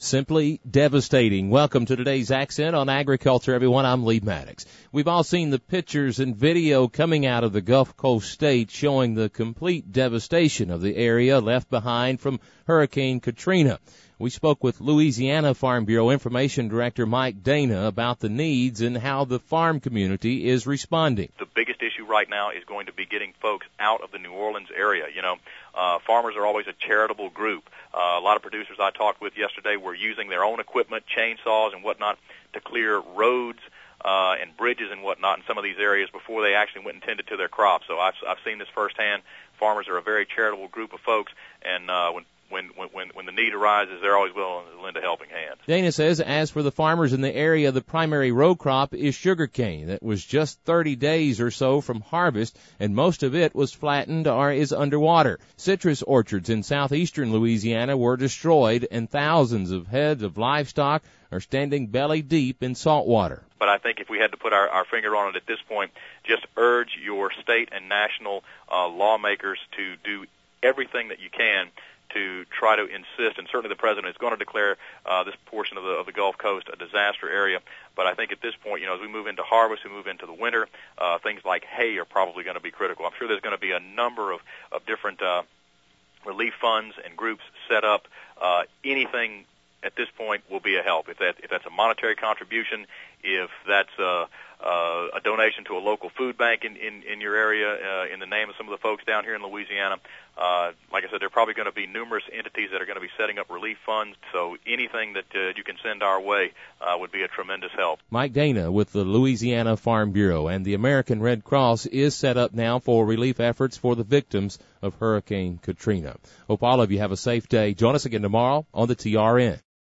Simply devastating. Welcome to today's Accent on Agriculture, everyone. I'm Lee Maddox. We've all seen the pictures and video coming out of the Gulf Coast states showing the complete devastation of the area left behind from Hurricane Katrina. We spoke with Louisiana Farm Bureau Information Director Mike Dana about the needs and how the farm community is responding. The biggest issue right now is going to be getting folks out of the New Orleans area. Farmers are always a charitable group. A lot of producers I talked with yesterday were using their own equipment, chainsaws and whatnot, to clear roads and bridges and whatnot in some of these areas before they actually went and tended to their crops. So I've seen this firsthand. Farmers are a very charitable group of folks, and when the need arises, they're always willing to lend a helping hand. Dana says, as for the farmers in the area, the primary row crop is sugarcane. That was just 30 days or so from harvest, and most of it was flattened or is underwater. Citrus orchards in southeastern Louisiana were destroyed, and thousands of heads of livestock are standing belly deep in salt water. But I think if we had to put our finger on it at this point, just urge your state and national lawmakers to do everything that you can to try to insist, and certainly the president is going to declare this portion of the Gulf Coast a disaster area. But I think at this point, as we move into harvest, we move into the winter, things like hay are probably going to be critical. I'm sure there's going to be a number of different relief funds and groups set up. Anything at this point will be a help. If that's a monetary contribution, if that's a donation to a local food bank in your area, in the name of some of the folks down here in Louisiana. Like I said, there are probably going to be numerous entities that are going to be setting up relief funds, so anything that you can send our way would be a tremendous help. Mike Dana with the Louisiana Farm Bureau, and the American Red Cross is set up now for relief efforts for the victims of Hurricane Katrina. Hope all of you have a safe day. Join us again tomorrow on the TRN.